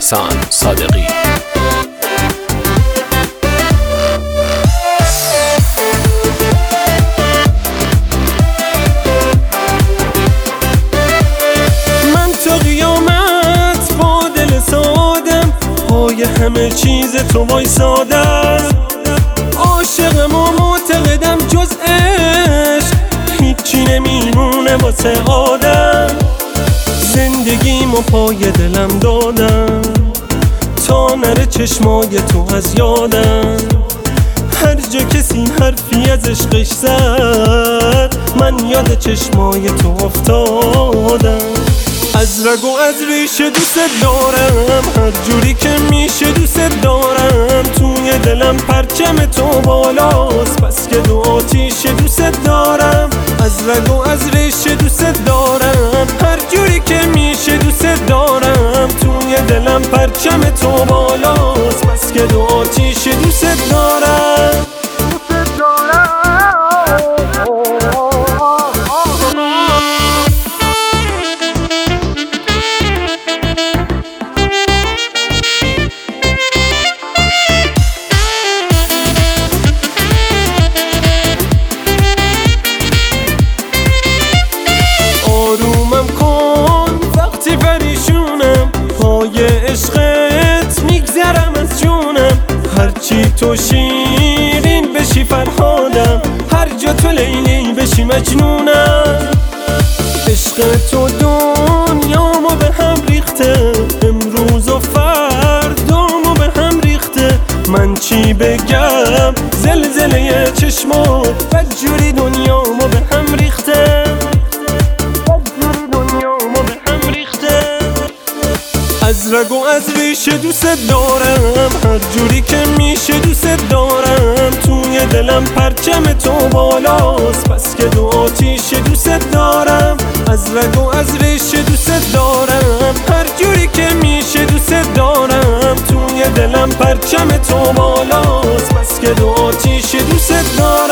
احسان صادقی. من تا قیامت با دل سادم پای همه چیز تو وایسادم، عاشقم و معتقدم جز عشق هیچی نمیمونه واسه آدم. زندگیمو پای دلم دادم تا نره چشمای تو از یادم. هر جا کسی حرفی از عشقش زد من یاد چشمای تو افتادم. از رگ و از ریشه دوست دارم، هر جوری که میشه دوست دارم. توی دلم پرچم تو بالاست بس که دو آتیشه دوست دارم. از رگ و از ریشه دوست دارم، هر جوری که میشه دوست دارم. توی دلم پرچم تو بالاست بس که دو آتیشه دوست دارم. آرومم کن وقتی پریشونم، پای عشقت میگذرم از جونم. هرچی تو شیرین بشی فرهادم، هر جا تو لیلی بشی مجنونم. عشق تو دنیامو به هم ریخته، امروز و فردامو به هم ریخته. من چی بگم زلزله چشمات بدجوری دنیامو به هم ریخته. از رگ و از ریشه دوست دارم، هر جوری که میشه دوست دارم. توی دلم پرچم تو بالاست بس که دو آتیشه دوست دارم. از رگ و از ریشه دوست دارم، هر جوری که میشه دوست دارم. توی دلم پرچم تو بالاست بس که دو آتیشه دوست دارم.